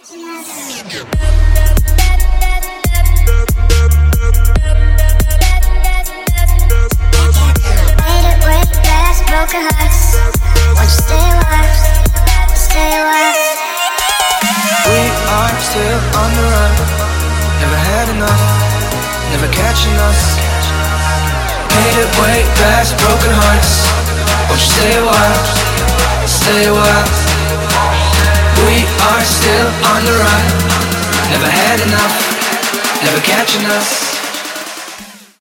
Broken hearts, won't you stay a while, stay a while. We are still on the run, never had enough, never catching us. Made it way past broken hearts, won't you stay a while, stay a while. We are still on the run, never had enough, never catching us.